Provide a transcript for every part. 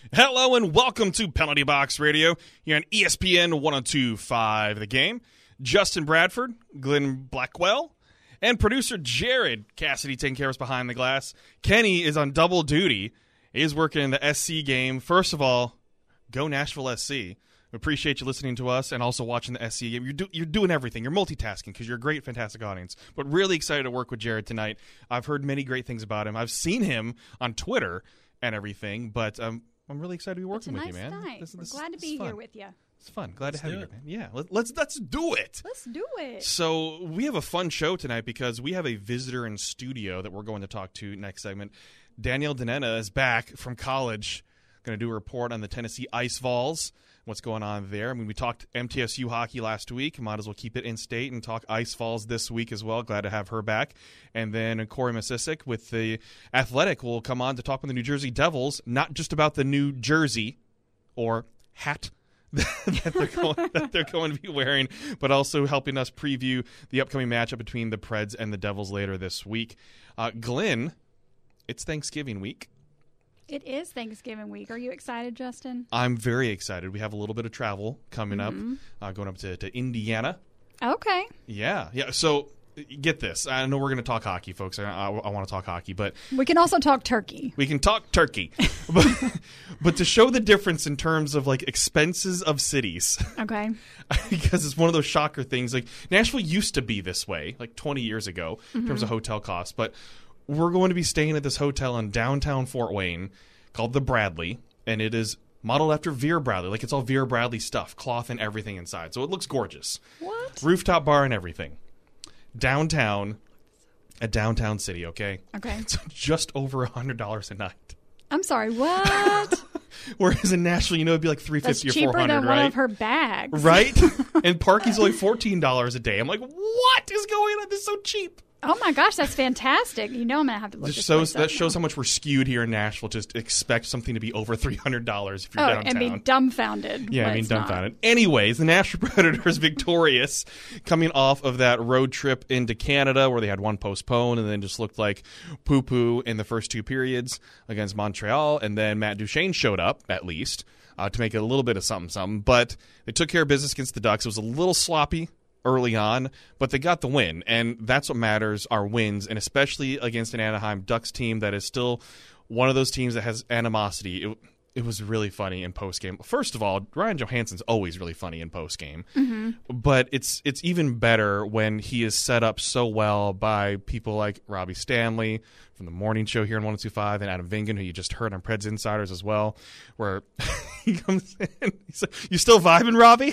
Hello and welcome to Penalty Box Radio here on ESPN 102.5 The Game. Justin Bradford, Glenn Blackwell, and producer Jared Cassidy taking care of us behind the glass. Kenny is on double duty. He is working in the SC game. First of all, go Nashville SC. We appreciate you listening to us and also watching the SC game. You're doing everything. You're multitasking because you're a great, fantastic audience. But really excited to work with Jared tonight. I've heard many great things about him. I've seen him on Twitter and everything, but I'm really excited to be working with you, man. We're glad to be here with you. It's fun. Glad to have you here, man. Yeah, let's do it. Let's do it. So we have a fun show tonight because we have a visitor in studio that we're going to talk to next segment. Danielle Danena is back from college, going to do a report on the Tennessee Ice Vols, what's going on there. I mean, we talked MTSU hockey last week. Might as well keep it in state and talk Ice Vols this week as well. Glad to have her back. And then Corey Masisic with the Athletic will come on to talk with the New Jersey Devils, not just about the new jersey or hat that they're going to be wearing, but also helping us preview the upcoming matchup between the Preds and the Devils later this week. Glenn, it's Thanksgiving week. It is Thanksgiving week. Are you excited, Justin? I'm very excited. We have a little bit of travel coming up, going up to Indiana. Okay. Yeah. So get this. I know we're going to talk hockey, folks. I want to talk hockey, but we can also talk turkey. We can talk turkey, but to show the difference in terms of like expenses of cities. Okay. Because it's one of those shocker things. Like Nashville used to be this way, like 20 years ago, in terms of hotel costs, but we're going to be staying at this hotel in downtown Fort Wayne called the Bradley, and it is modeled after Vera Bradley. Like, it's all Vera Bradley stuff, cloth and everything inside. So it looks gorgeous. What? Rooftop bar and everything. Downtown, a downtown city, okay? Okay. It's just over $100 a night. I'm sorry, what? Whereas in Nashville, it'd be like $350 or $400, That's cheaper than one of her bags. Right? And parking's only $14 a day. I'm like, what is going on? This is so cheap. Oh my gosh, that's fantastic! You know I'm gonna have to look this place up. That shows how much we're skewed here in Nashville. Just expect something to be over $300 if you're downtown. And be dumbfounded. Yeah, dumbfounded. Anyways, the Nashville Predators victorious, coming off of that road trip into Canada where they had one postponed and then just looked like poo-poo in the first two periods against Montreal. And then Matt Duchene showed up, at least, to make it a little bit of something. But they took care of business against the Ducks. It was a little sloppy early on, but they got the win, and that's what matters, are wins, and especially against an Anaheim Ducks team that is still one of those teams that has animosity. It was really funny in postgame. First of all, Ryan Johansson's always really funny in postgame, but it's even better when he is set up so well by people like Robbie Stanley from the morning show here on 102.5 and Adam Vingan, who you just heard on Preds Insiders as well, where he comes in, he's like, "You still vibing, Robbie?"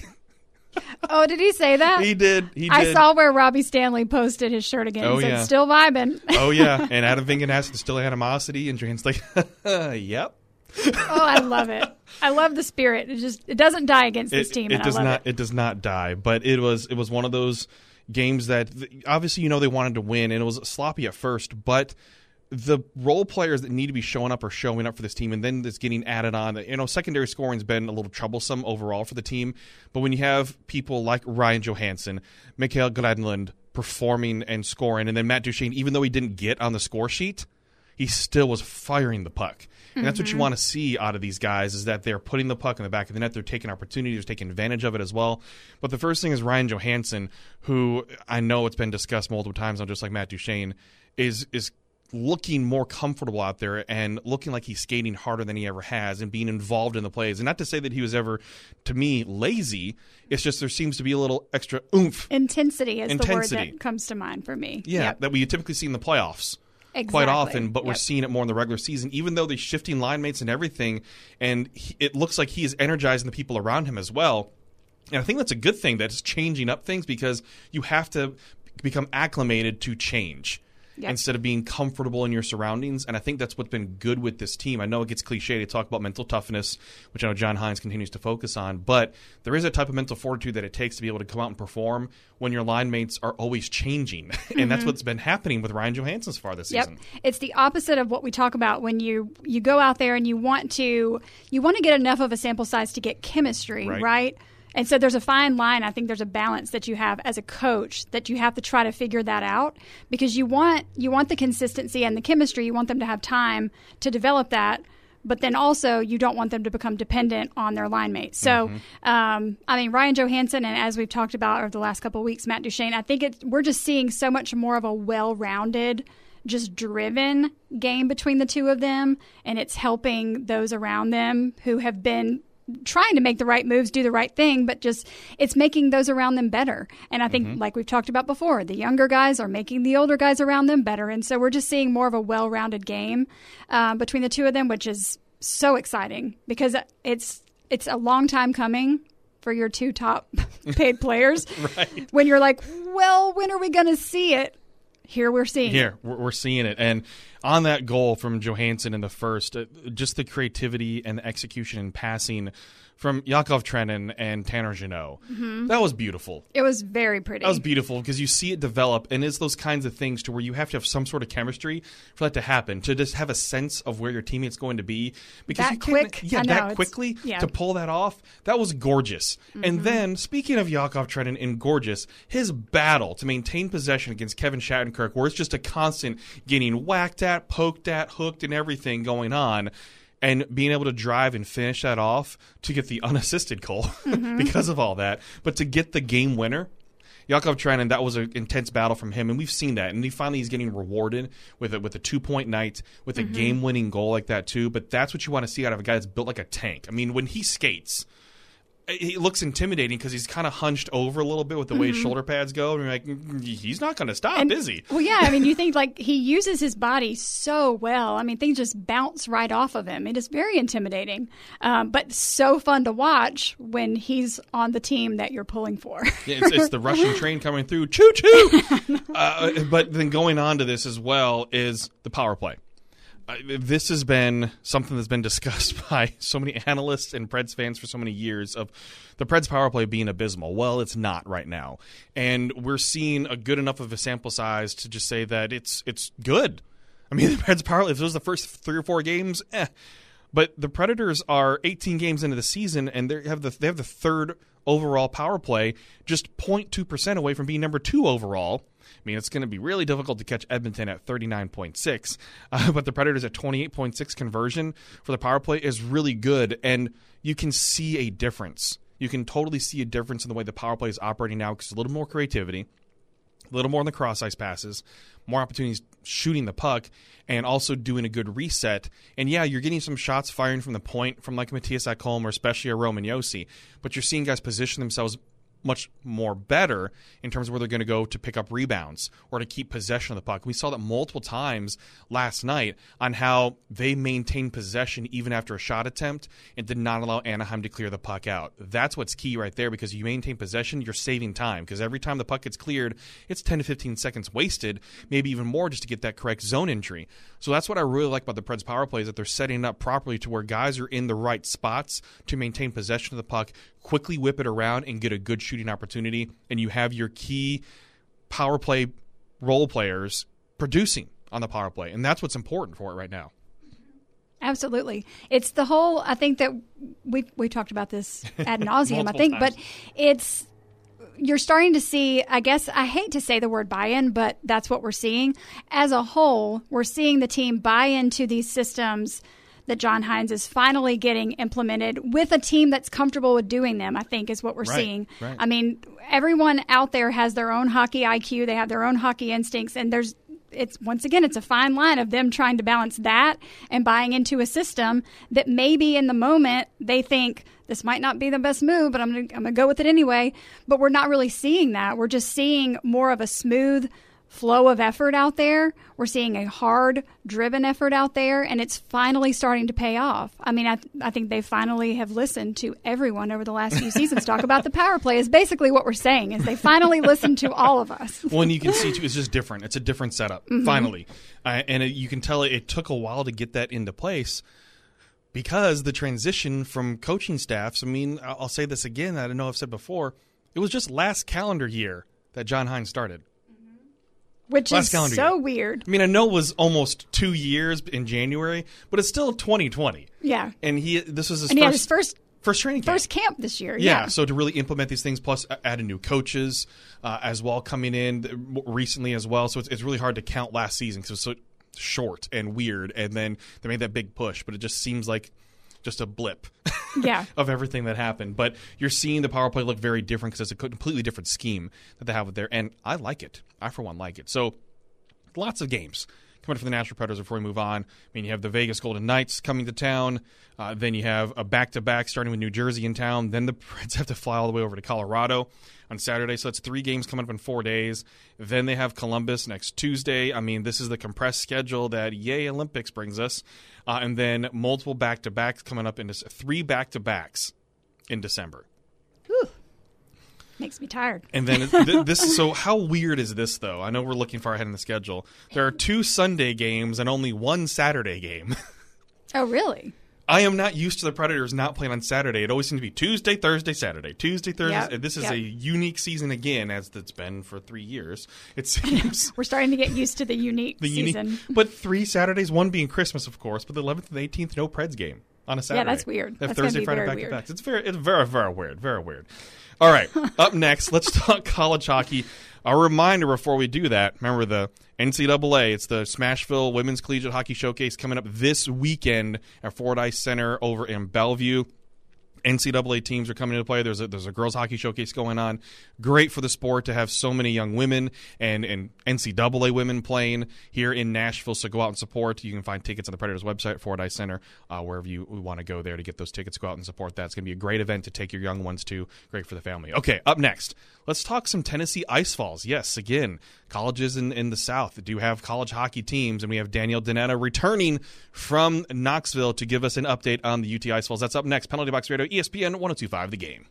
Oh, did he say that? He did. I saw where Robbie Stanley posted his shirt again. He said, "Still vibing." Oh, yeah. And Adam Vingan has the still animosity, and Jane's like, "Yep." Oh, I love it. I love the spirit. It doesn't die against this team. It does not die. But it was one of those games that obviously they wanted to win, and it was sloppy at first, but the role players that need to be showing up are showing up for this team, and then it's getting added on. Secondary scoring's been a little troublesome overall for the team, but when you have people like Ryan Johansson, Mikael Granlund performing and scoring, and then Matt Duchene, even though he didn't get on the score sheet, he still was firing the puck. And that's what you want to see out of these guys, is that they're putting the puck in the back of the net. They're taking opportunities, they're taking advantage of it as well. But the first thing is Ryan Johansson, who I know it's been discussed multiple times on just like Matt Duchene, is looking more comfortable out there and looking like he's skating harder than he ever has and being involved in the plays. And not to say that he was ever, to me, lazy. It's just there seems to be a little extra oomph. Intensity is the word that comes to mind for me. Yeah, that we typically see in the playoffs. Exactly. Quite often, but we're seeing it more in the regular season, even though they're shifting line mates and everything, and it looks like he is energizing the people around him as well. And I think that's a good thing, that it's changing up things, because you have to become acclimated to change. Yep. Instead of being comfortable in your surroundings. And I think that's what's been good with this team. I know it gets cliche to talk about mental toughness, which I know John Hines continues to focus on, but there is a type of mental fortitude that it takes to be able to come out and perform when your line mates are always changing. And that's what's been happening with Ryan Johansson so far this season. It's the opposite of what we talk about when you go out there and you want to get enough of a sample size to get chemistry, right? And so there's a fine line. I think there's a balance that you have as a coach that you have to try to figure that out, because you want the consistency and the chemistry. You want them to have time to develop that. but then also you don't want them to become dependent on their line mates. So, Ryan Johansson, and as we've talked about over the last couple of weeks, Matt Duchene, I think we're just seeing so much more of a well-rounded, just driven game between the two of them, and it's helping those around them who have been trying to make the right moves, do the right thing, but just it's making those around them better. And I think, like we've talked about before, the younger guys are making the older guys around them better. And so we're just seeing more of a well-rounded game between the two of them, which is so exciting because it's a long time coming for your two top paid players. Right. When you're like, well, when are we going to see it? Here we're seeing it. We're seeing it. And on that goal from Johansson in the first, just the creativity and the execution and passing from Yakov Trenin and Tanner Jeannot. That was beautiful. It was very pretty. That was beautiful because you see it develop, and it's those kinds of things to where you have to have some sort of chemistry for that to happen, to just have a sense of where your teammate's going to be. Because that quick? That quickly to pull that off, that was gorgeous. And then, speaking of Yakov Trenin and gorgeous, his battle to maintain possession against Kevin Shattenkirk, where it's just a constant getting whacked at, poked at, hooked, and everything going on. And being able to drive and finish that off to get the unassisted goal because of all that. But to get the game winner, Yakov Trenin, that was an intense battle from him. And we've seen that. And he's getting rewarded with a 2-point night, with a game-winning goal like that too. But that's what you want to see out of a guy that's built like a tank. I mean, when he skates, he looks intimidating because he's kind of hunched over a little bit with the way his shoulder pads go. And you're like, he's not going to stop, is he? Well, yeah. I mean, you think like he uses his body so well. I mean, things just bounce right off of him. It is very intimidating, but so fun to watch when he's on the team that you're pulling for. Yeah, it's the Russian train coming through. Choo-choo! But then going on to this as well is the power play. This has been something that's been discussed by so many analysts and Preds fans for so many years of the Preds power play being abysmal. Well, it's not right now. And we're seeing a good enough of a sample size to just say that it's good. I mean, the Preds power play, if it was the first 3 or 4 games, But the Predators are 18 games into the season, and they have the third overall power play, just 0.2% away from being number 2 overall. I mean, it's going to be really difficult to catch Edmonton at 39.6, but the Predators at 28.6 conversion for the power play is really good, and you can see a difference. You can totally see a difference in the way the power play is operating now because a little more creativity, a little more in the cross-ice passes, more opportunities shooting the puck, and also doing a good reset. And yeah, you're getting some shots firing from the point from like Matthias Ekholm or especially a Roman Josi, but you're seeing guys position themselves much more better in terms of where they're going to go to pick up rebounds or to keep possession of the puck. We saw that multiple times last night on how they maintained possession even after a shot attempt and did not allow Anaheim to clear the puck out. That's what's key right there, because you maintain possession, you're saving time, because every time the puck gets cleared, it's 10 to 15 seconds wasted, maybe even more just to get that correct zone entry. So that's what I really like about the Preds power play, is that they're setting it up properly to where guys are in the right spots to maintain possession of the puck, quickly whip it around and get a good shooting opportunity, and you have your key power play role players producing on the power play, and that's what's important for it right now. Absolutely. It's the whole, I think that we talked about this ad nauseum, I think, times. But you're starting to see, I guess, I hate to say the word buy-in, but that's what we're seeing. As a whole, we're seeing the team buy into these systems that John Hynes is finally getting implemented with a team that's comfortable with doing them, I think, is what we're seeing. Right. I mean, everyone out there has their own hockey IQ. They have their own hockey instincts. And it's a fine line of them trying to balance that and buying into a system that maybe in the moment they think this might not be the best move, but I'm going to go with it anyway. But we're not really seeing that. We're just seeing more of a smooth flow of effort out there. We're seeing a hard driven effort out there, and it's finally starting to pay off. I mean, I think they finally have listened to everyone over the last few seasons talk about the power play is basically what we're saying, is they finally listened to all of us. Well, and you can see too, it's just different. It's a different setup, finally. And you can tell it took a while to get that into place, because the transition from coaching staffs, I mean, I'll say this again, I don't know if I've said before, it was just last calendar year that John Hynes started. Which is so weird. I mean, I know it was almost 2 years in January, but it's still 2020. Yeah. And this was his first training camp. First camp this year. Yeah, so to really implement these things, plus adding new coaches as well coming in recently as well. So it's really hard to count last season because it was short and weird, and then they made that big push, but it just seems like just a blip of everything that happened. But you're seeing the power play look very different because it's a completely different scheme that they have with there, and I like it. I, for one, like it. So lots of games coming for the Nashville Predators before we move on. I mean, you have the Vegas Golden Knights coming to town. Then you have a back-to-back starting with New Jersey in town. Then the Preds have to fly all the way over to Colorado on Saturday. So that's 3 games coming up in 4 days. Then they have Columbus next Tuesday. I mean, this is the compressed schedule that Yay Olympics brings us. And then multiple back-to-backs coming up into 3 back-to-backs in December. Whew. Makes me tired. And then this. So how weird is this, though? I know we're looking far ahead in the schedule. There are 2 Sunday games and only 1 Saturday game. Oh, really? I am not used to the Predators not playing on Saturday. It always seems to be Tuesday, Thursday, Saturday. Tuesday, Thursday. Yep. This is a unique season again, as it's been for 3 years. It seems. We're starting to get used to the unique season. But 3 Saturdays, one being Christmas, of course, but the 11th and the 18th, no Preds game on a Saturday. Yeah, that's weird. They have That's Thursday, Friday, very back-to-backs. It's very, very weird. Very weird. All right, up next, let's talk college hockey. A reminder before we do that, remember the NCAA, it's the Smashville Women's Collegiate Hockey Showcase coming up this weekend at Fordyce Center over in Bellevue. NCAA teams are coming into play. There's a girls hockey showcase going on. Great for the sport to have so many young women and NCAA women playing here in Nashville. So go out and support. You can find tickets on the Predators website, Fordyce Center, wherever you want to go there to get those tickets. Go out and support that. It's going to be a great event to take your young ones to. Great for the family. Okay, up next, let's talk some Tennessee Ice Falls. Yes, again, colleges in the South do have college hockey teams, and we have Danielle Danetta returning from Knoxville to give us an update on the UT Ice Falls. That's up next. Penalty Box Radio, ESPN 102.5 The Game.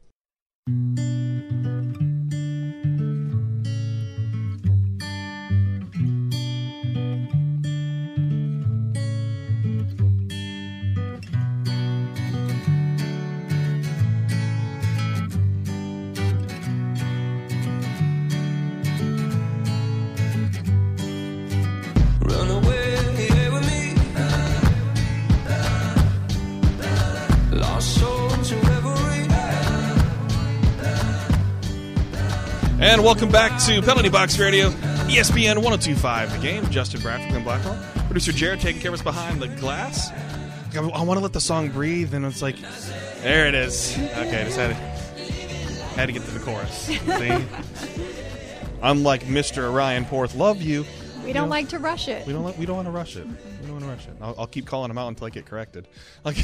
And welcome back to Penalty Box Radio, ESPN 102.5 The Game. Justin Bradford and Blackwell. Producer Jared taking care of us behind the glass. I want to let the song breathe, and it's like, there it is. Okay, just had to get to the chorus. See? Unlike Mr. Ryan Porth, love you. We don't like to rush it. We don't want to rush it. We don't want to rush it. I'll keep calling him out until I get corrected. Okay.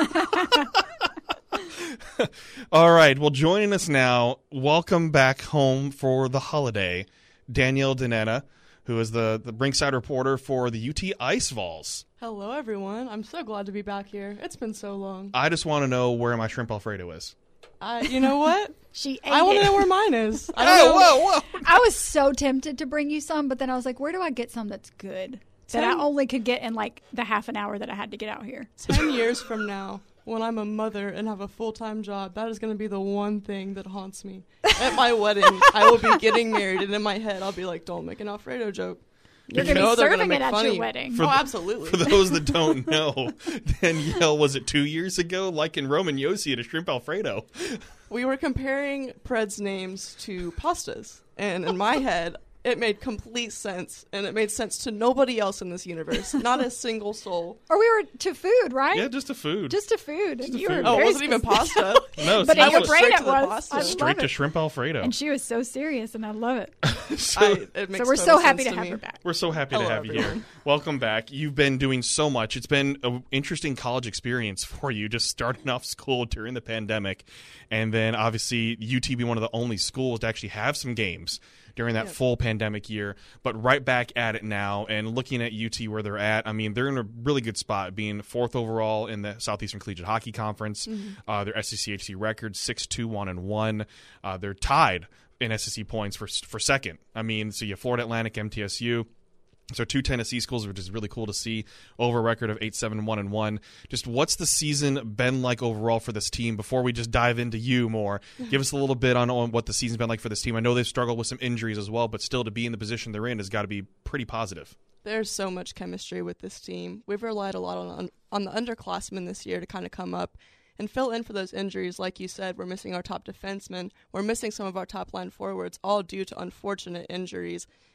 All right. Well, joining us now, welcome back home for the holiday, Danielle Danetta, who is the Brinkside reporter for the UT Ice Vols. Hello, everyone. I'm so glad to be back here. It's been so long. I just want to know where my shrimp Alfredo is. You know what? I want to know where mine is. Whoa. I was so tempted to bring you some, but then I was like, where do I get some that's good? That I only could get in like the half an hour that I had to get out here. 10 years from now, when I'm a mother and have a full-time job, that is going to be the one thing that haunts me. At my wedding, I will be getting married, and in my head, I'll be like, don't make an Alfredo joke. You're going to be serving it at your wedding. Absolutely. For those that don't know, Danielle, was it 2 years ago, like in Roman Yossi at a shrimp Alfredo? We were comparing Preds names to pastas, and in my head, it made complete sense, and it made sense to nobody else in this universe, not a single soul. Or we were to food, right? Yeah, just to food. Just to food. Just to you food. Were it wasn't even pasta. No, but in your brain it was. Straight to shrimp Alfredo. And she was so serious, and I love it. So we're so happy to have her back. We're so happy to have you here. Welcome back. You've been doing so much. It's been an interesting college experience for you, just starting off school during the pandemic, and then obviously UT being one of the only schools to actually have some games during that full pandemic year, but right back at it now, and looking at UT where they're at, I mean, they're in a really good spot, being 4th overall in the Southeastern Collegiate Hockey Conference. Mm-hmm. Their SCCHC record, 6-2-1-1. They're tied in SEC points for second. I mean, so you have Florida Atlantic, MTSU. So 2 Tennessee schools, which is really cool to see, over a record of 8-7-1-1. Just what's the season been like overall for this team? Before we just dive into you more, give us a little bit on what the season's been like for this team. I know they've struggled with some injuries as well, but still to be in the position they're in has got to be pretty positive. There's so much chemistry with this team. We've relied a lot on the underclassmen this year to kind of come up and fill in for those injuries. Like you said, we're missing our top defensemen. We're missing some of our top line forwards, all due to unfortunate injuries.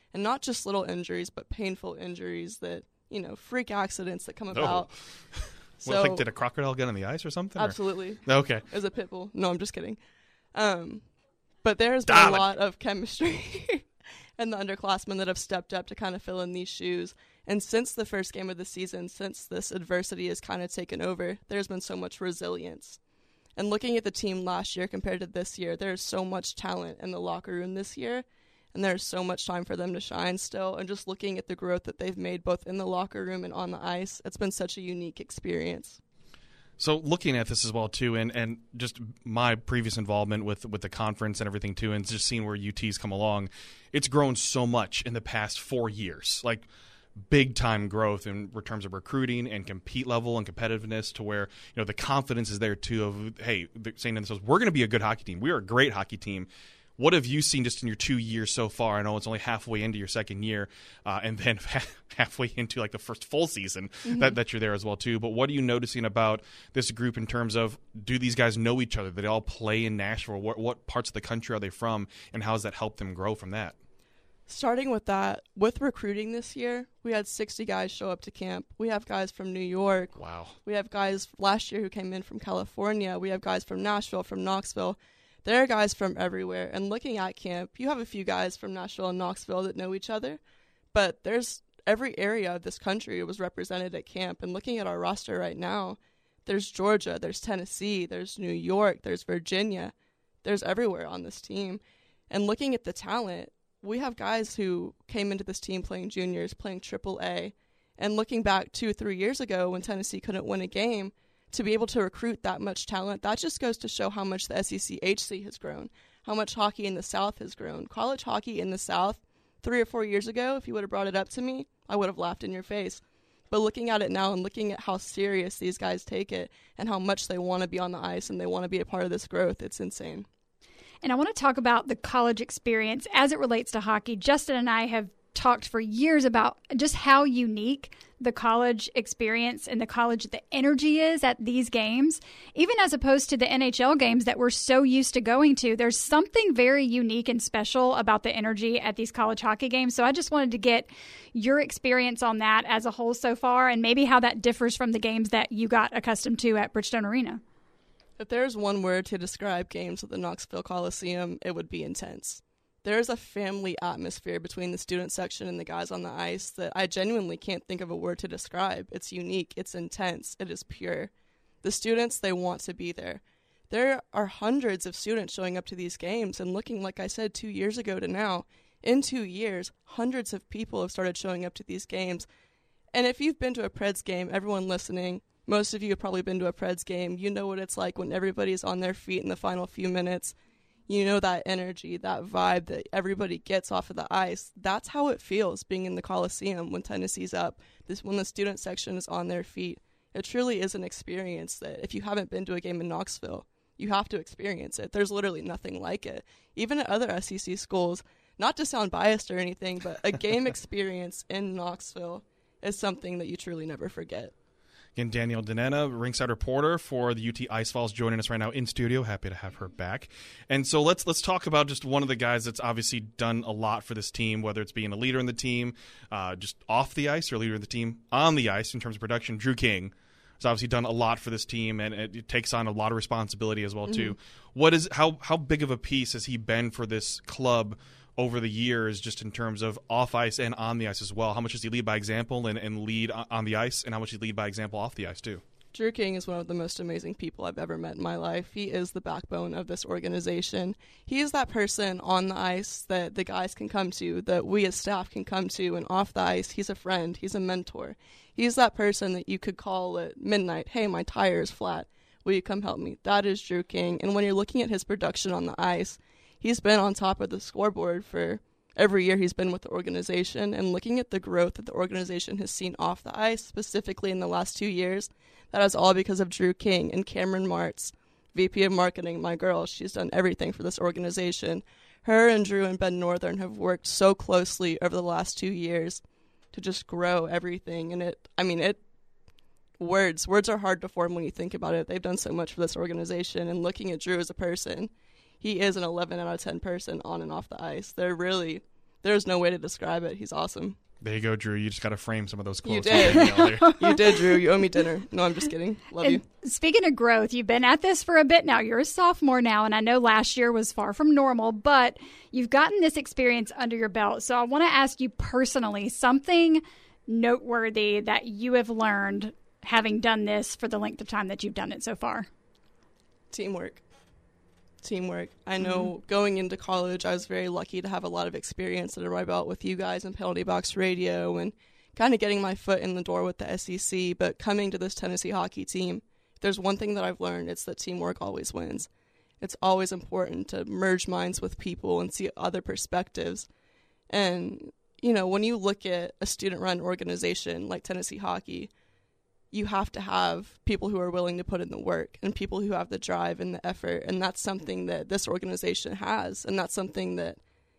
And not just little injuries, but painful injuries that, freak accidents that come about. Well, did a crocodile get on the ice or something? Absolutely. Okay. It was a pit bull. No, I'm just kidding. But there has been a lot of chemistry and the underclassmen that have stepped up to kind of fill in these shoes. And since the first game of the season, since this adversity has kind of taken over, there's been so much resilience. And looking at the team last year compared to this year, there's so much talent in the locker room this year, and there's so much time for them to shine still. And just looking at the growth that they've made both in the locker room and on the ice, it's been such a unique experience. So looking at this as well, too, and just my previous involvement with the conference and everything, too, and just seeing where UT's come along, it's grown so much in the past 4 years. Like, big-time growth in terms of recruiting and compete level and competitiveness to where, the confidence is there, too, of, hey, they're saying to themselves, we're going to be a good hockey team. We are a great hockey team. What have you seen just in your 2 years so far? I know it's only halfway into your second year, and then halfway into like the first full season that you're there as well too. But what are you noticing about this group in terms of, do these guys know each other? Do they all play in Nashville? What parts of the country are they from, and how has that helped them grow from that? Starting with that, with recruiting this year, we had 60 guys show up to camp. We have guys from New York. Wow. We have guys last year who came in from California. We have guys from Nashville, from Knoxville. There are guys from everywhere. And looking at camp, you have a few guys from Nashville and Knoxville that know each other. But there's every area of this country was represented at camp. And looking at our roster right now, there's Georgia, there's Tennessee, there's New York, there's Virginia. There's everywhere on this team. And looking at the talent, we have guys who came into this team playing juniors, playing AAA. And looking back 2 or 3 years ago when Tennessee couldn't win a game, to be able to recruit that much talent, that just goes to show how much the SEC-HC has grown, how much hockey in the South has grown. College hockey in the South 3 or 4 years ago, if you would have brought it up to me, I would have laughed in your face. But looking at it now and looking at how serious these guys take it and how much they want to be on the ice and they want to be a part of this growth, it's insane. And I want to talk about the college experience as it relates to hockey. Justin and I have talked for years about just how unique the college experience and the energy is at these games, even as opposed to the NHL games that we're so used to going to. There's something very unique and special about the energy at these college hockey games. So I just wanted to get your experience on that as a whole so far, and maybe how that differs from the games that you got accustomed to at Bridgestone Arena. If there's one word to describe games at the Knoxville Coliseum, it would be intense. There's a family atmosphere between the student section and the guys on the ice that I genuinely can't think of a word to describe. It's unique, it's intense, it is pure. The students, they want to be there. There are hundreds of students showing up to these games, and looking, like I said, 2 years ago to now, in 2 years, hundreds of people have started showing up to these games. And if you've been to a Preds game, everyone listening, most of you have probably been to a Preds game, you know what it's like when everybody's on their feet in the final few minutes. You know that energy, that vibe that everybody gets off of the ice. That's how it feels being in the Coliseum when Tennessee's up, when the student section is on their feet. It truly is an experience that if you haven't been to a game in Knoxville, you have to experience it. There's literally nothing like it. Even at other SEC schools, not to sound biased or anything, but a game experience in Knoxville is something that you truly never forget. Again, Danielle Danena, ringside reporter for the UT Ice Falls, joining us right now in studio. Happy to have her back. And so let's talk about just one of the guys that's obviously done a lot for this team, whether it's being a leader in the team, just off the ice, or a leader in the team on the ice in terms of production. Drew King has obviously done a lot for this team, and it takes on a lot of responsibility as well too. How big of a piece has he been for this club over the years, just in terms of off ice and on the ice as well? How much does he lead by example and lead on the ice, and how much does he lead by example off the ice too? Drew King is one of the most amazing people I've ever met in my life. He is the backbone of this organization. He is that person on the ice that the guys can come to, that we as staff can come to, and off the ice, he's a friend, he's a mentor. He's that person that you could call at midnight, hey, my tire is flat, will you come help me? That is Drew King. And when you're looking at his production on the ice, he's been on top of the scoreboard for every year he's been with the organization, and looking at the growth that the organization has seen off the ice, specifically in the last 2 years, that is all because of Drew King and Cameron Martz, VP of Marketing, my girl. She's done everything for this organization. Her and Drew and Ben Northern have worked so closely over the last 2 years to just grow everything. And words are hard to form when you think about it. They've done so much for this organization, and looking at Drew as a person, he is an 11 out of 10 person on and off the ice. They're really There's no way to describe it. He's awesome. There you go, Drew. You just got to frame some of those quotes. You did. You did, Drew. You owe me dinner. No, I'm just kidding. Love you. Speaking of growth, you've been at this for a bit now. You're a sophomore now, and I know last year was far from normal, but you've gotten this experience under your belt. So I want to ask you personally something noteworthy that you have learned having done this for the length of time that you've done it so far. Teamwork. I know going into college, I was very lucky to have a lot of experience under my belt with you guys in Penalty Box Radio and kind of getting my foot in the door with the SEC. But coming to this Tennessee hockey team, if there's one thing that I've learned, it's that teamwork always wins. It's always important to merge minds with people and see other perspectives. And, you know, when you look at a student-run organization like Tennessee Hockey, you have to have people who are willing to put in the work and people who have the drive and the effort. And that's something that this organization has. And that's something that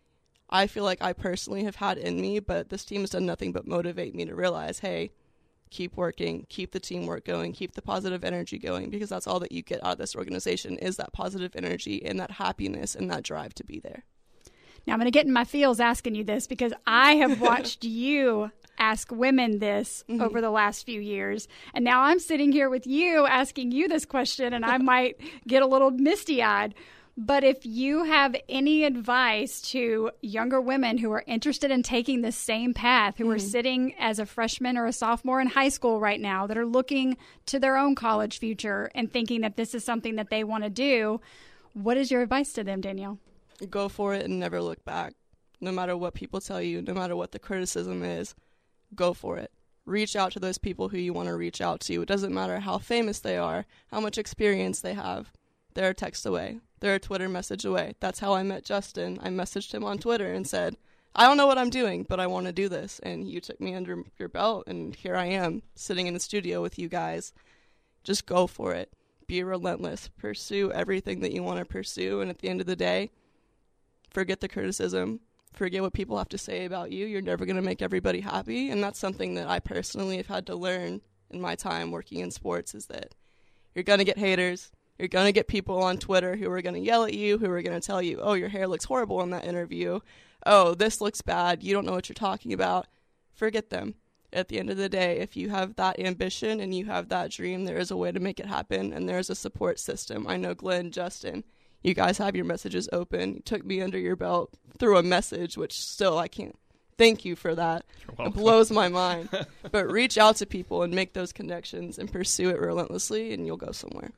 I feel like I personally have had in me, but this team has done nothing but motivate me to realize, hey, keep working, keep the teamwork going, keep the positive energy going, because that's all that you get out of this organization is that positive energy and that happiness and that drive to be there. Now I'm going to get in my feels asking you this because I have watched you ask women this over the last few years. And now I'm sitting here with you asking you this question, and I might get a little misty-eyed. But if you have any advice to younger women who are interested in taking the same path, who are sitting as a freshman or a sophomore in high school right now, that are looking to their own college future and thinking that this is something that they want to do, what is your advice to them, Danielle? Go for it and never look back. No matter what people tell you, no matter what the criticism is, go for it. Reach out to those people who you want to reach out to. It doesn't matter how famous they are, how much experience they have. They're a text away. They're a Twitter message away. That's how I met Justin. I messaged him on Twitter and said, I don't know what I'm doing, but I want to do this. And you took me under your belt, and here I am, sitting in the studio with you guys. Just go for it. Be relentless. Pursue everything that you want to pursue. And at the end of the day, forget the criticism. Forget what people have to say about you. You're never going to make everybody happy. And that's something that I personally have had to learn in my time working in sports, is that you're going to get haters. You're going to get people on Twitter who are going to yell at you, who are going to tell you, oh, your hair looks horrible in that interview. Oh, this looks bad. You don't know what you're talking about. Forget them. At the end of the day, if you have that ambition and you have that dream, there is a way to make it happen, and there is a support system. I know Glenn, Justin, you guys have your messages open. You took me under your belt through a message, which still I can't thank you for that. It blows my mind. But reach out to people and make those connections and pursue it relentlessly, and you'll go somewhere.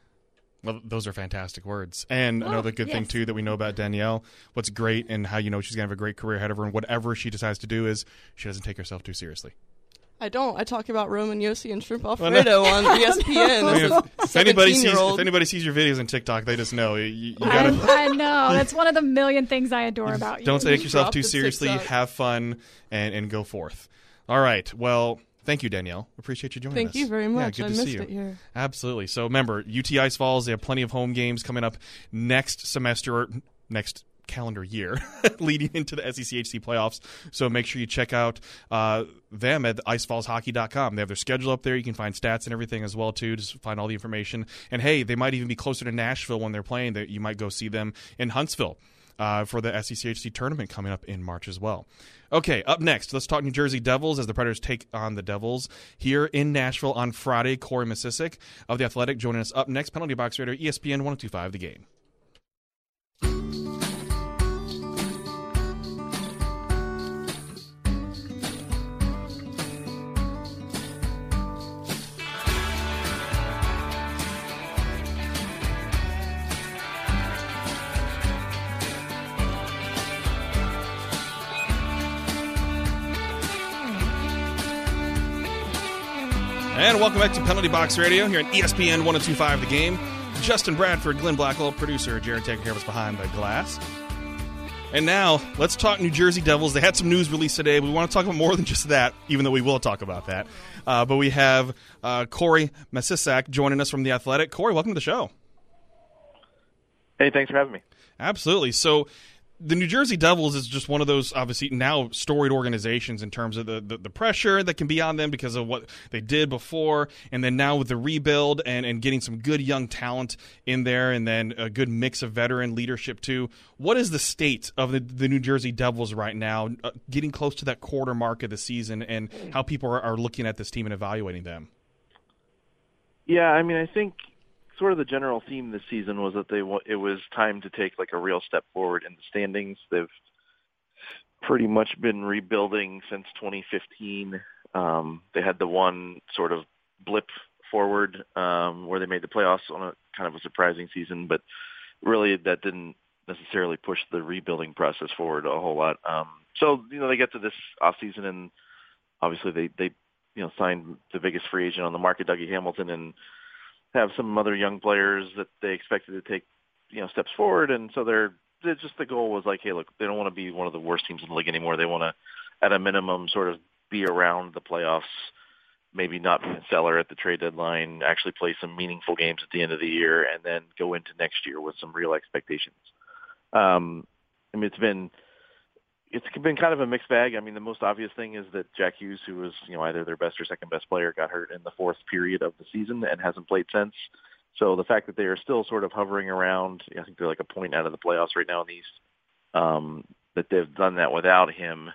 Well, those are fantastic words. And another good thing, too, that we know about Danielle, what's great and how you know she's going to have a great career ahead of her, and whatever she decides to do is she doesn't take herself too seriously. I don't. I talk about Roman Yossi and Shrimp Alfredo on ESPN. I mean, if anybody sees your videos on TikTok, they just know. You gotta, I know. That's one of the million things I adore about you. Don't take yourself too seriously. Have fun and go forth. All right. Well, thank you, Danielle. Appreciate you joining us. Thank you very much. Yeah, good I to missed see you. it here. Absolutely. So remember, UT Ice Falls, they have plenty of home games coming up next semester, or next calendar year, leading into the SECHC playoffs. So make sure you check out them at icefallshockey.com. They have their schedule up there. You can find stats and everything as well, too. Just find all the information. And, hey, they might even be closer to Nashville when they're playing. That you might go see them in Huntsville for the SECHC tournament coming up in March as well. Okay, up next, let's talk New Jersey Devils as the Predators take on the Devils here in Nashville on Friday. Corey Masisic of The Athletic joining us up next. Penalty Box Radio, ESPN 102.5 The Game. And welcome back to Penalty Box Radio here on ESPN 102.5 The Game. Justin Bradford, Glenn Blackwell, producer Jared Taker here with us behind the glass. And now, let's talk New Jersey Devils. They had some news released today. We want to talk about more than just that, even though we will talk about that. But we have Corey Masisic joining us from The Athletic. Corey, welcome to the show. Hey, thanks for having me. Absolutely. So, the New Jersey Devils is just one of those, obviously, now storied organizations in terms of the pressure that can be on them because of what they did before, and then now with the rebuild and getting some good young talent in there, and then a good mix of veteran leadership too. What is the state of the New Jersey Devils right now, getting close to that quarter mark of the season, and how people are looking at this team and evaluating them? Yeah, I mean, I think sort of the general theme this season was that it was time to take like a real step forward in the standings. They've pretty much been rebuilding since 2015. They had the one sort of blip forward where they made the playoffs on a kind of a surprising season, but really that didn't necessarily push the rebuilding process forward a whole lot. So, they get to this offseason, and obviously they signed the biggest free agent on the market, Dougie Hamilton, and have some other young players that they expected to take, steps forward. And so they're just, the goal was like, hey, look, they don't want to be one of the worst teams in the league anymore. They want to, at a minimum, sort of be around the playoffs, maybe not be a seller at the trade deadline, actually play some meaningful games at the end of the year, and then go into next year with some real expectations. I mean, it's been kind of a mixed bag. I mean, the most obvious thing is that Jack Hughes, who was, either their best or second best player, got hurt in the fourth period of the season and hasn't played since. So the fact that they are still sort of hovering around, I think they're like a point out of the playoffs right now in the East, that they've done that without him,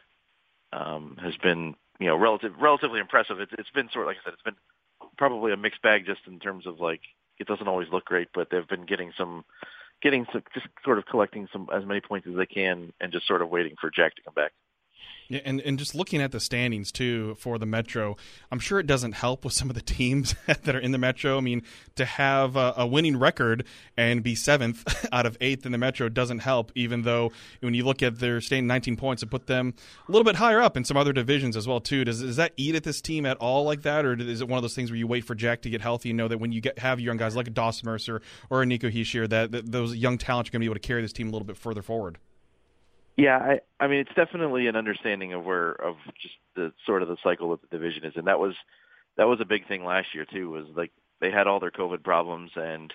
has been, relatively impressive. It's been sort of, like I said, it's been probably a mixed bag just in terms of like, it doesn't always look great, but they've been getting some, just sort of collecting as many points as they can and just sort of waiting for Jack to come back. Yeah, and just looking at the standings, too, for the Metro, I'm sure it doesn't help with some of the teams that are in the Metro. I mean, to have a winning record and be 7th out of 8th in the Metro doesn't help, even though when you look at their standing 19 points and put them a little bit higher up in some other divisions as well, too. Does that eat at this team at all like that, or is it one of those things where you wait for Jack to get healthy and know that when you have young guys like a Dawson Mercer or a Nico Hischier, that those young talents are going to be able to carry this team a little bit further forward? Yeah, I mean, it's definitely an understanding of just the sort of the cycle that the division is in. That was a big thing last year too. Was like they had all their COVID problems, and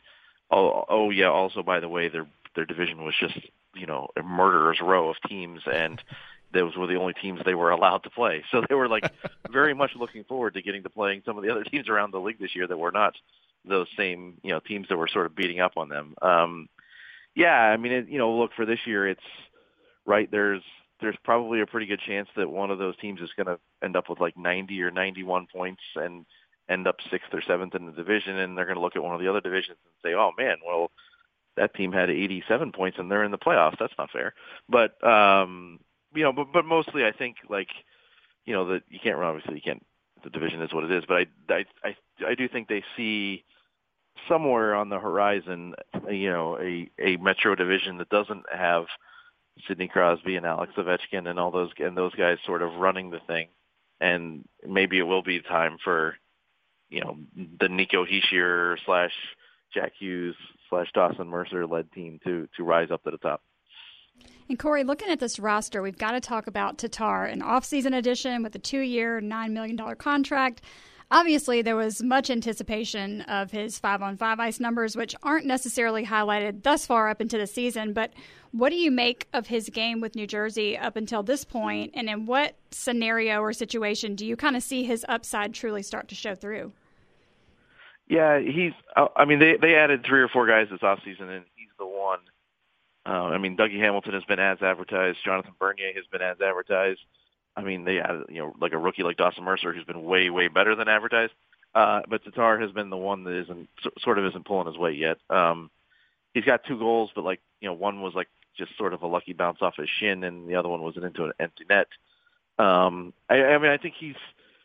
also by the way, their division was just a murderer's row of teams, and those were the only teams they were allowed to play. So they were like very much looking forward to getting to playing some of the other teams around the league this year that were not those same teams that were sort of beating up on them. Yeah, I mean, look, for this year, it's right, there's probably a pretty good chance that one of those teams is going to end up with like 90 or 91 points and end up 6th or 7th in the division, and they're going to look at one of the other divisions and say, oh, man, well, that team had 87 points and they're in the playoffs. That's not fair. But, but mostly I think, like, that you can't, obviously you can't, the division is what it is, but I do think they see somewhere on the horizon, a Metro division that doesn't have Sidney Crosby and Alex Ovechkin and all those guys sort of running the thing, and maybe it will be time for the Nico Hischier / Jack Hughes / Dawson Mercer led team to rise up to the top. And Corey, looking at this roster, we've got to talk about Tatar, an off-season addition with a 2-year, $9 million contract. Obviously, there was much anticipation of his 5-on-5 ice numbers, which aren't necessarily highlighted thus far up into the season. But what do you make of his game with New Jersey up until this point? And in what scenario or situation do you kind of see his upside truly start to show through? Yeah, they added 3 or 4 guys this offseason, and he's the one. Dougie Hamilton has been as advertised. Jonathan Bernier has been as advertised. I mean, they added, like a rookie like Dawson Mercer, who's been way, way better than advertised. But Tatar has been the one that isn't pulling his weight yet. He's got 2 goals, but one was like just sort of a lucky bounce off his shin, and the other one was into an empty net. I think he's,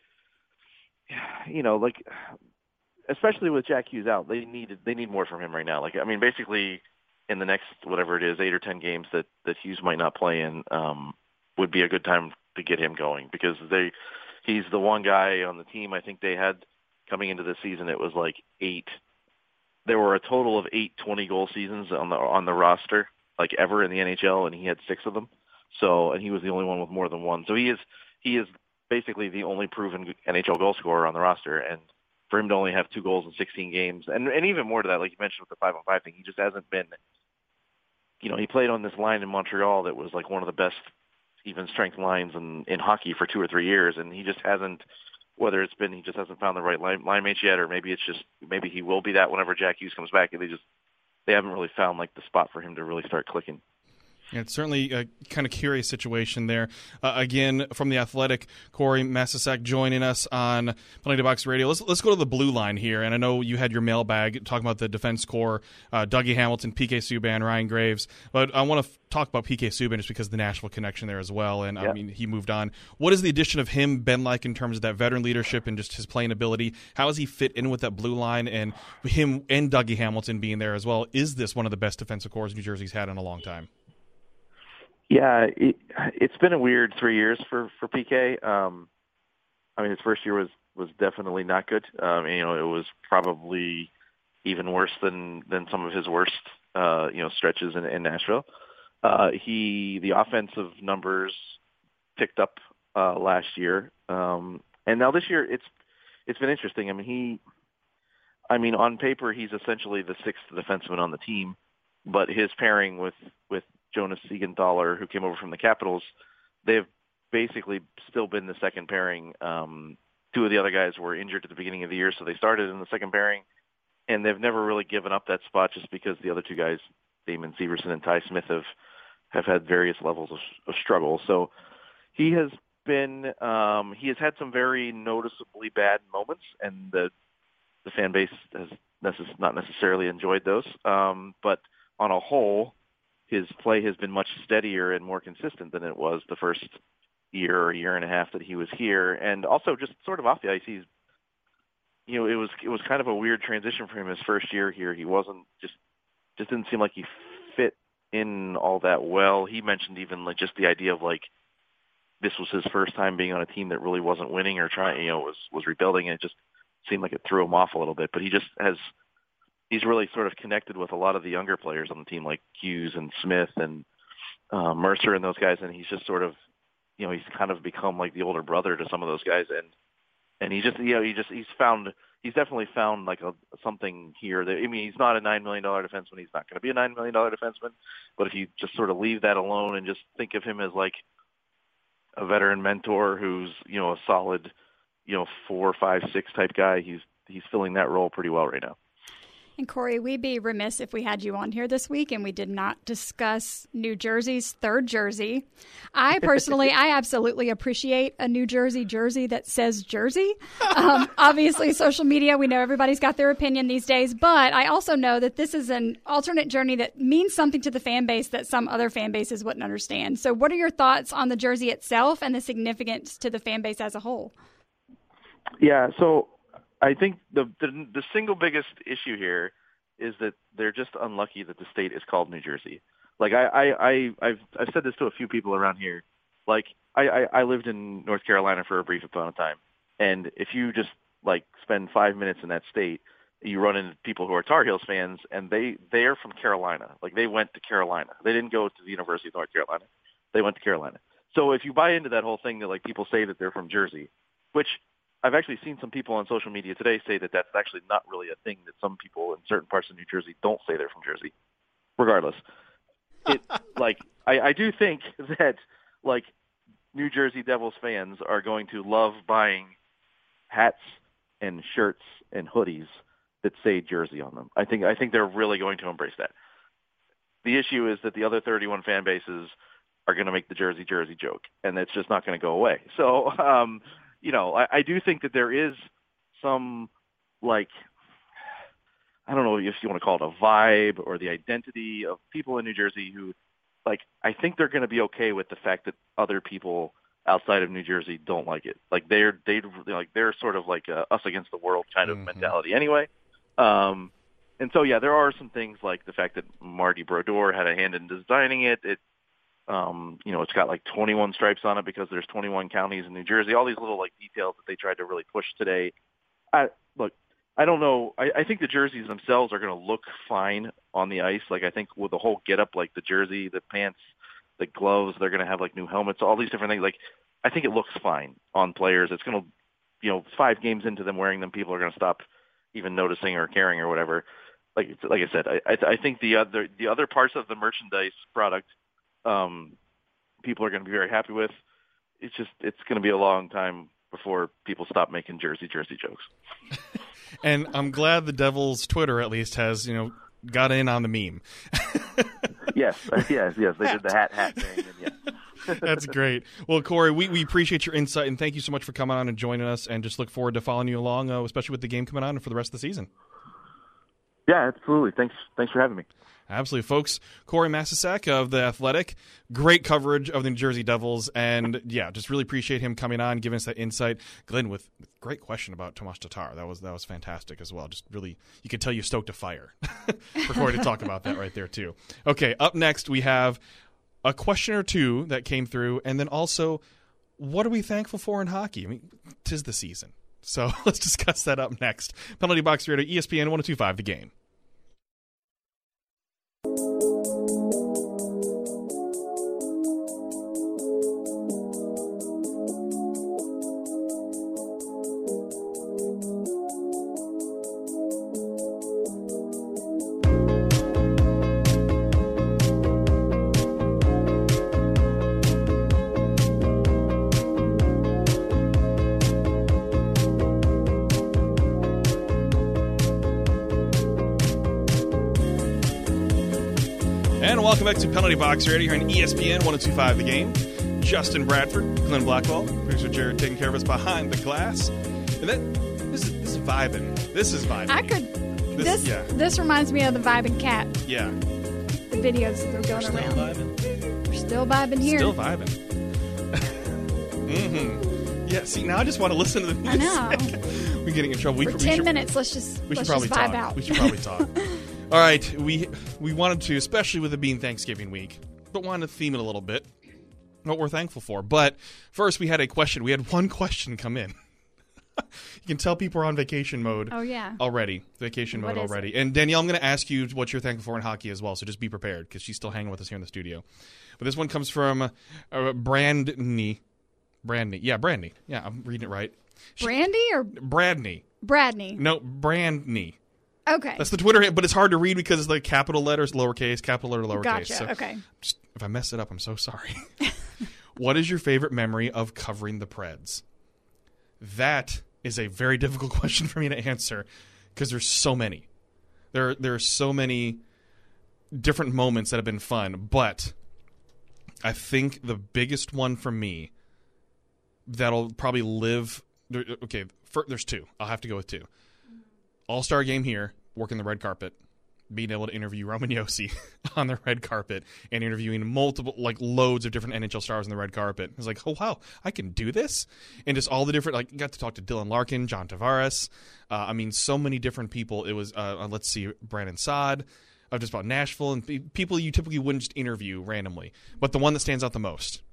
especially with Jack Hughes out, they need more from him right now. Basically, in the next whatever it is, 8 or 10 games that Hughes might not play in, would be a good time to get him going, because he's the one guy on the team. I think they had coming into the season, it was like 8. There were a total of 8 20-goal seasons on the roster, like ever in the NHL, and he had 6 of them. So, and he was the only one with more than 1. So he is basically the only proven NHL goal scorer on the roster, and for him to only have 2 goals in 16 games, and even more to that, like you mentioned with the 5-on-5 thing, he just hasn't been he played on this line in Montreal that was like one of the best even strength lines in hockey for 2 or 3 years, and he just hasn't. Whether it's been he just hasn't found the right line mates yet, or maybe he will be that whenever Jack Hughes comes back, and they haven't really found like the spot for him to really start clicking. Yeah, it's certainly a kind of curious situation there. Again, from The Athletic, Corey Masisak joining us on Plenty of Box Radio. Let's go to the blue line here. And I know you had your mailbag talking about the defense corps, Dougie Hamilton, PK Subban, Ryan Graves. But I want to talk about PK Subban just because of the Nashville connection there as well. And, I mean, he moved on. What has the addition of him been like in terms of that veteran leadership and just his playing ability? How has he fit in with that blue line and him and Dougie Hamilton being there as well? Is this one of the best defensive corps New Jersey's had in a long time? Yeah, it's been a weird 3 years for PK. I mean, his first year was definitely not good. It was probably even worse than some of his worst, stretches in Nashville. The offensive numbers picked up last year, and now this year it's been interesting. I mean, on paper he's essentially the sixth defenseman on the team, but his pairing with Jonas Siegenthaler, who came over from the Capitals, they've basically still been the second pairing. 2 of the other guys were injured at the beginning of the year, so they started in the second pairing, and they've never really given up that spot just because the other 2 guys, Damon Severson and Ty Smith, have had various levels of struggle. So he has had some very noticeably bad moments, and the fan base has not necessarily enjoyed those. But on a whole, his play has been much steadier and more consistent than it was the first year or year and a half that he was here. And also just sort of off the ice, it was kind of a weird transition for him his first year here. He wasn't just didn't seem like he fit in all that well. He mentioned even like just the idea of like this was his first time being on a team that really wasn't winning or trying, was rebuilding, and it just seemed like it threw him off a little bit. But he's really sort of connected with a lot of the younger players on the team, like Hughes and Smith and Mercer and those guys, and he's just sort of, he's kind of become like the older brother to some of those guys, and he's definitely found like something here that, he's not a $9 million defenseman. He's not going to be a $9 million defenseman, but if you just sort of leave that alone and just think of him as like a veteran mentor who's, a solid, 4, 5, 6 type guy, he's filling that role pretty well right now. And Corey, we'd be remiss if we had you on here this week and we did not discuss New Jersey's third jersey. I absolutely appreciate a New Jersey jersey that says Jersey. Obviously, social media, we know everybody's got their opinion these days, but I also know that this is an alternate journey that means something to the fan base that some other fan bases wouldn't understand. So what are your thoughts on the jersey itself and the significance to the fan base as a whole? Yeah, so I think the single biggest issue here is that they're just unlucky that the state is called New Jersey. Like I've said this to a few people around here. Like I lived in North Carolina for a brief amount of time, and if you just like spend 5 minutes in that state, you run into people who are Tar Heels fans, and they are from Carolina. Like they went to Carolina. They didn't go to the University of North Carolina. They went to Carolina. So if you buy into that whole thing that like people say that they're from Jersey, which I've actually seen some people on social media today say that that's actually not really a thing, that some people in certain parts of New Jersey don't say they're from Jersey. Regardless, I do think that like New Jersey Devils fans are going to love buying hats and shirts and hoodies that say Jersey on them. I think they're really going to embrace that. The issue is that the other 31 fan bases are going to make the Jersey joke, and it's just not going to go away. So, I do think that there is some, like, I don't know if you want to call it a vibe or the identity of people in New Jersey who, like, I think they're going to be okay with the fact that other people outside of New Jersey don't like it. Like, they're sort of like a us against the world kind of mentality anyway. And so, yeah, there are some things like the fact that Marty Brodeur had a hand in designing it. It's got like 21 stripes on it because there's 21 counties in New Jersey. All these little like details that they tried to really push today. I don't know. I think the jerseys themselves are going to look fine on the ice. Like I think with the whole getup, like the jersey, the pants, the gloves, they're going to have like new helmets, all these different things. Like I think it looks fine on players. It's going to, 5 games into them wearing them, people are going to stop even noticing or caring or whatever. like I said, I think the other parts of the merchandise product, people are going to be very happy with. It's going to be a long time before people stop making jersey jokes. And I'm glad the Devils' Twitter at least has got in on the meme. Yes, they did the hat thing. And yeah. That's great. Well, Corey, we appreciate your insight, and thank you so much for coming on and joining us, and just look forward to following you along, especially with the game coming on and for the rest of the season. Yeah, absolutely. Thanks for having me. Absolutely, folks. Corey Masisak of The Athletic. Great coverage of the New Jersey Devils, and just really appreciate him coming on, giving us that insight. Glenn, with great question about Tomas Tatar. That was fantastic as well. Just really, you could tell you stoked a fire for Corey to talk about that right there, too. Okay, up next we have a question or two that came through, and then also, what are we thankful for in hockey? I mean, 'tis the season. So let's discuss that up next. Penalty Box Radio, ESPN 102.5 The Game. Welcome back to Penalty Box Radio here on ESPN 102.5 The Game. Justin Bradford, Glenn Blackwell, producer Jared taking care of us behind the glass. And this is vibing. This is vibing. This reminds me of the Vibing Cat. Yeah. The videos that are going around. We're still vibing here. Still vibing. Mm-hmm. Yeah, see, now I just want to listen to the music. I know. We're getting in trouble. For 10 minutes, let's just vibe out. We should probably talk. All right, we wanted to, especially with it being Thanksgiving week, but wanted to theme it a little bit, what we're thankful for. But first, we had a question. We had one question come in. You can tell people are on vacation mode. Oh, yeah. Already. Vacation mode already. And Danielle, I'm going to ask you what you're thankful for in hockey as well, so just be prepared, because she's still hanging with us here in the studio. But this one comes from Brandney. Yeah, Brandney. Yeah, I'm reading it right. Brandy or? Bradney. Bradney. No, Brandney. Okay. That's the Twitter, but it's hard to read because it's like capital letters, lowercase, capital letter, lowercase. Gotcha, so okay. If I mess it up, I'm so sorry. What is your favorite memory of covering the Preds? That is a very difficult question for me to answer because there's so many. There are so many different moments that have been fun, but I think the biggest one for me that'll probably live... Okay, there's two. I'll have to go with two. All-Star game here, working the red carpet, being able to interview Roman Josi on the red carpet and interviewing loads of different NHL stars on the red carpet. It's like, oh, wow, I can do this? And just all the different, got to talk to Dylan Larkin, John Tavares. So many different people. It was, Brandon Saad, just about Nashville, and people you typically wouldn't just interview randomly. But the one that stands out the most,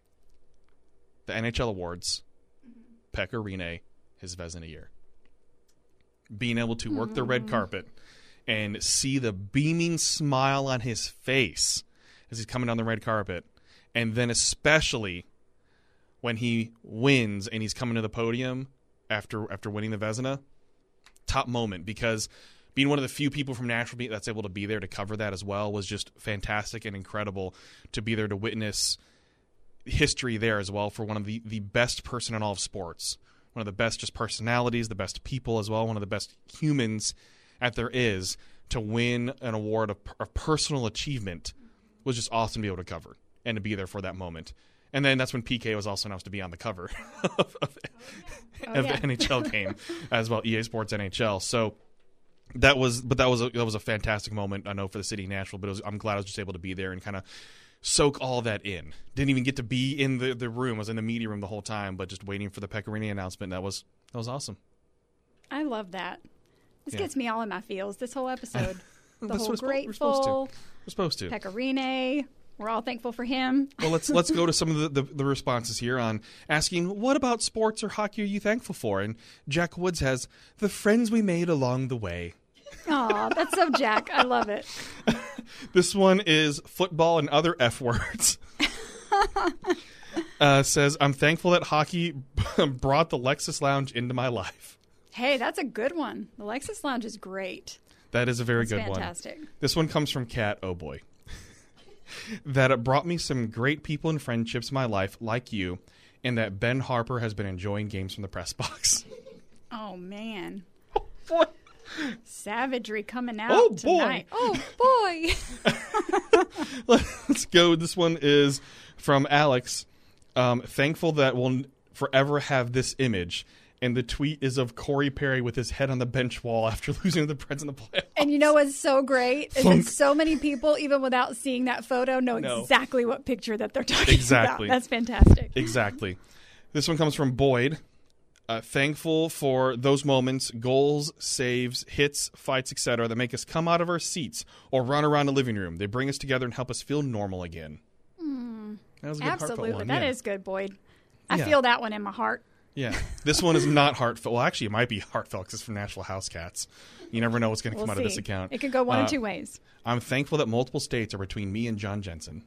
the NHL Awards, Pekka Rinne, his Vezina year. Being able to work the red carpet and see the beaming smile on his face as he's coming down the red carpet. And then especially when he wins and he's coming to the podium after winning the Vezina, top moment, because being one of the few people from Nashville that's able to be there to cover that as well was just fantastic and incredible to be there to witness history there as well for one of the best person in all of sports. One of the best just personalities, the best people as well, one of the best humans that there is, to win an award of personal achievement was just awesome to be able to cover and to be there for that moment. And then that's when PK was also announced to be on the cover of the NHL game as well, EA Sports NHL. So that was a fantastic moment, I know, for the city of Nashville, but I'm glad I was just able to be there and kind of soak all that in. Didn't even get to be in the room. I was in the media room the whole time, but just waiting for the Pekka Rinne announcement. That was awesome. I love that. This gets me all in my feels, this whole episode. The whole grateful. We're supposed to. Pekka Rinne. We're all thankful for him. Well, let's go to some of the responses here on asking, what about sports or hockey are you thankful for? And Jack Woods has, the friends we made along the way. Aw, that's so Jack. I love it. This one is football and other F words. Says, I'm thankful that hockey brought the Lexus Lounge into my life. Hey, that's a good one. The Lexus Lounge is great. That is a very That's good fantastic. one. This one comes from Kat. Oh, boy. That it brought me some great people and friendships in my life, like you, and that Ben Harper has been enjoying games from the press box. Oh, man. Oh, boy. Savagery coming out tonight. Oh, boy. Let's go. This one is from Alex. Thankful that we'll forever have this image. And the tweet is of Corey Perry with his head on the bench wall after losing to the Preds in the playoffs. And you know what's so great is that so many people, even without seeing that photo, know exactly what picture that they're talking about. That's fantastic. Exactly. This one comes from Boyd. Thankful for those moments, goals, saves, hits, fights, etc., that make us come out of our seats or run around the living room. They bring us together and help us feel normal again. That was a good heartfelt one. That is good, Boyd. I feel that one in my heart. Yeah. This one is not heartfelt. Well, actually, it might be heartfelt because it's from Nashville House Cats. You never know what's going to come out of this account. It could go one of two ways. I'm thankful that multiple states are between me and John Jensen.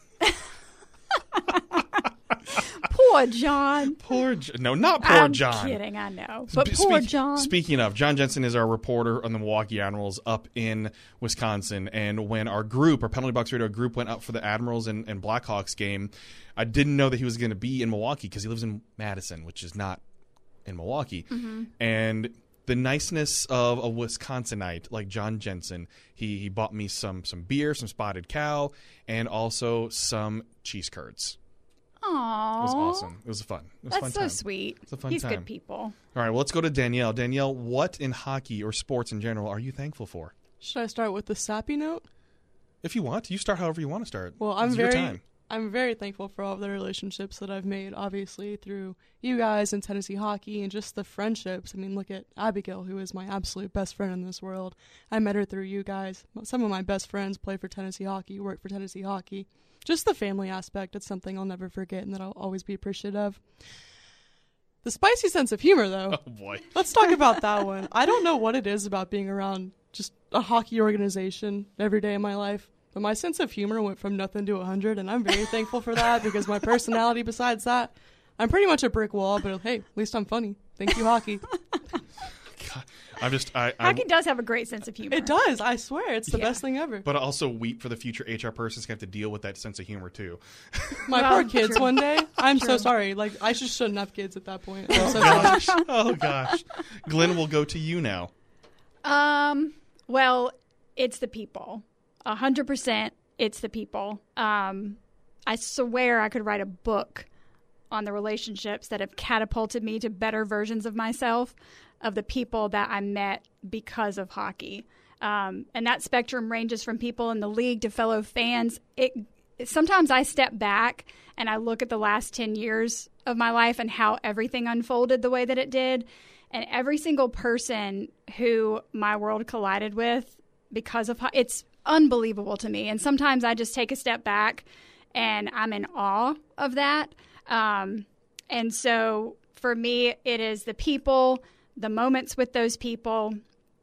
Poor John. No, not poor John. I'm kidding, I know. But poor John. Speaking of, John Jensen is our reporter on the Milwaukee Admirals up in Wisconsin. And when our Penalty Box Radio group, went up for the Admirals and Blackhawks game, I didn't know that he was going to be in Milwaukee because he lives in Madison, which is not in Milwaukee. Mm-hmm. And the niceness of a Wisconsinite like John Jensen, he bought me some beer, some Spotted Cow, and also some cheese curds. Aww. It was awesome. It was fun. It was That's so sweet. It's a fun He's time. good people. All right, well, let's go to Danielle. Danielle, what in hockey or sports in general are you thankful for? Should I start with the sappy note? If you want, you start however you want to start. Well, I'm very thankful for all of the relationships that I've made, obviously, through you guys and Tennessee hockey and just the friendships. I mean, look at Abigail, who is my absolute best friend in this world. I met her through you guys. Some of my best friends play for Tennessee hockey, work for Tennessee hockey. Just the family aspect, it's something I'll never forget and that I'll always be appreciative of. The spicy sense of humor, though. Oh, boy. Let's talk about that one. I don't know what it is about being around just a hockey organization every day of my life, but my sense of humor went from nothing to 100, and I'm very thankful for that because my personality, besides that, I'm pretty much a brick wall, but hey, at least I'm funny. Thank you, hockey. God, hockey does have a great sense of humor. It does. I swear. It's the best thing ever. But I also weep for the future HR person's going to have to deal with that sense of humor, too. My poor kids one day. I'm so sorry. Like, I just shouldn't have kids at that point. I'm so gosh. Oh, gosh. Glenn, will go to you now. Well, it's the people. 100% it's the people. I swear I could write a book on the relationships that have catapulted me to better versions of myself, of the people that I met because of hockey. And that spectrum ranges from people in the league to fellow fans. Sometimes I step back and I look at the last 10 years of my life and how everything unfolded the way that it did. And every single person who my world collided with because of hockey, it's unbelievable to me. And sometimes I just take a step back and I'm in awe of that. And so for me, it is the people, the moments with those people.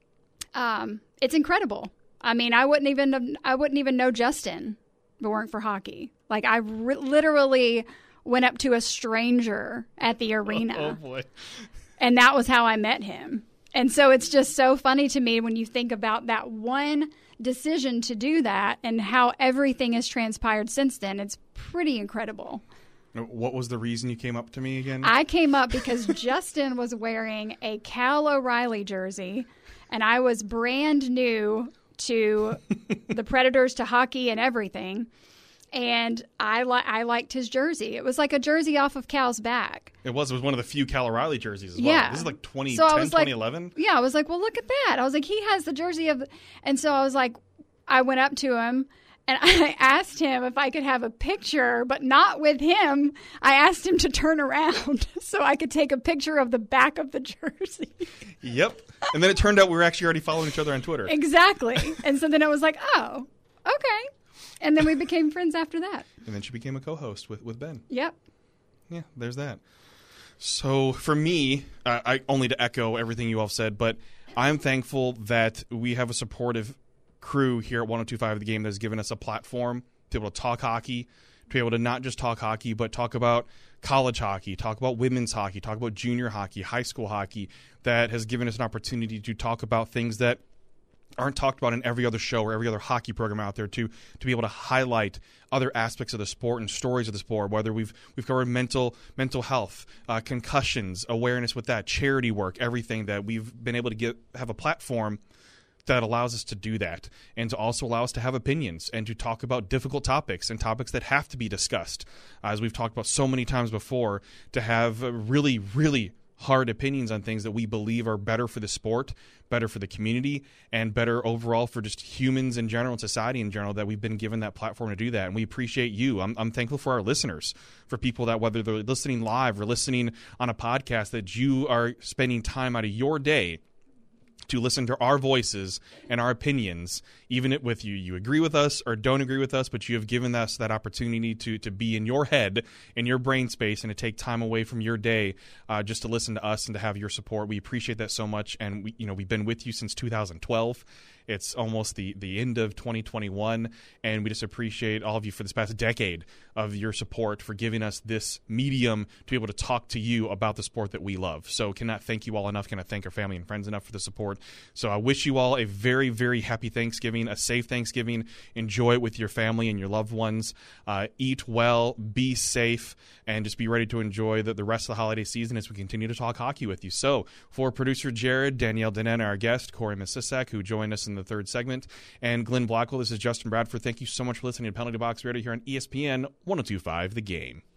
It's incredible. I mean, I wouldn't even know Justin if it weren't for hockey. Like, I literally went up to a stranger at the arena. Oh boy. And that was how I met him. And so it's just so funny to me when you think about that one decision to do that and how everything has transpired since then. It's pretty incredible. What was the reason you came up to me again? I came up because Justin was wearing a Cal O'Reilly jersey, and I was brand new to the Predators, to hockey and everything. And I liked his jersey. It was like a jersey off of Cal's back. It was one of the few Cal O'Reilly jerseys as well. Yeah. This is like 2010, 2011? Yeah, I was like, well, look at that. I was like, he has the jersey of... And so I was like, I went up to him, and I asked him if I could have a picture, but not with him. I asked him to turn around so I could take a picture of the back of the jersey. Yep. And then it turned out we were actually already following each other on Twitter. Exactly. And so then it was like, oh, okay. And then we became friends after that. And then she became a co-host with Ben. Yep. Yeah, there's that. So for me, I only to echo everything you all said, but I'm thankful that we have a supportive crew here at 102.5 The Game that has given us a platform to be able to talk hockey, to be able to not just talk hockey, but talk about college hockey, talk about women's hockey, talk about junior hockey, high school hockey, that has given us an opportunity to talk about things that aren't talked about in every other show or every other hockey program out there, to be able to highlight other aspects of the sport and stories of the sport, whether we've covered mental health, concussions, awareness with that, charity work, everything that we've been able to have a platform that allows us to do that, and to also allow us to have opinions and to talk about difficult topics and topics that have to be discussed. As we've talked about so many times before, to have really, really hard opinions on things that we believe are better for the sport, better for the community, and better overall for just humans in general and society in general, that we've been given that platform to do that. And we appreciate you. I'm thankful for our listeners, for people that, whether they're listening live or listening on a podcast, that you are spending time out of your day to listen to our voices and our opinions, even with you agree with us or don't agree with us, but you have given us that opportunity to be in your head, in your brain space, and to take time away from your day just to listen to us and to have your support. We appreciate that so much, and we've been with you since 2012. It's almost the end of 2021, and we just appreciate all of you for this past decade of your support, for giving us this medium to be able to talk to you about the sport that we love. So cannot thank you all enough, cannot thank our family and friends enough for the support. So I wish you all a very, very happy Thanksgiving, a safe Thanksgiving. Enjoy it with your family and your loved ones. Eat well, be safe, and just be ready to enjoy the rest of the holiday season as we continue to talk hockey with you. So for producer Jared, Danielle Dennen, our guest, Corey Masisak, who joined us in the third segment, and Glenn Blackwell, this is Justin Bradford. Thank you so much for listening to Penalty Box Radio here on ESPN 102.5 The Game.